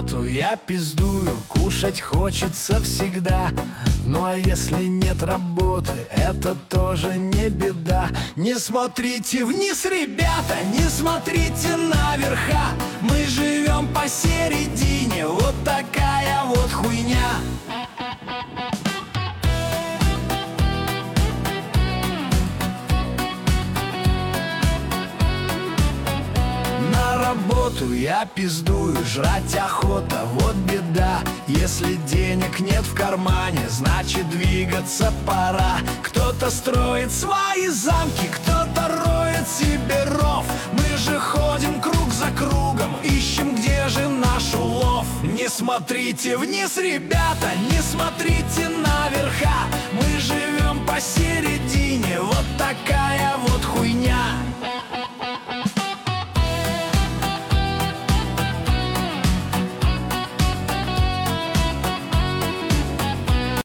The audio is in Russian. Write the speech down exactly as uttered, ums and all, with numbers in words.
работу я пиздую, кушать хочется всегда. Ну а если нет работы, это тоже не беда. Не смотрите вниз, ребята, не смотрите наверха. Мы живем посередине, вот такая вот хуйня. На работу я пиздую, жрать охота, вот беда. Если денег нет в кармане, значит двигаться пора. Кто-то строит свои замки, кто-то роет себе ров. Мы же ходим круг за кругом, ищем, где же наш улов. Не смотрите вниз, ребята, не смотрите наверха. Мы живем посередине, вот такая вот хуйня.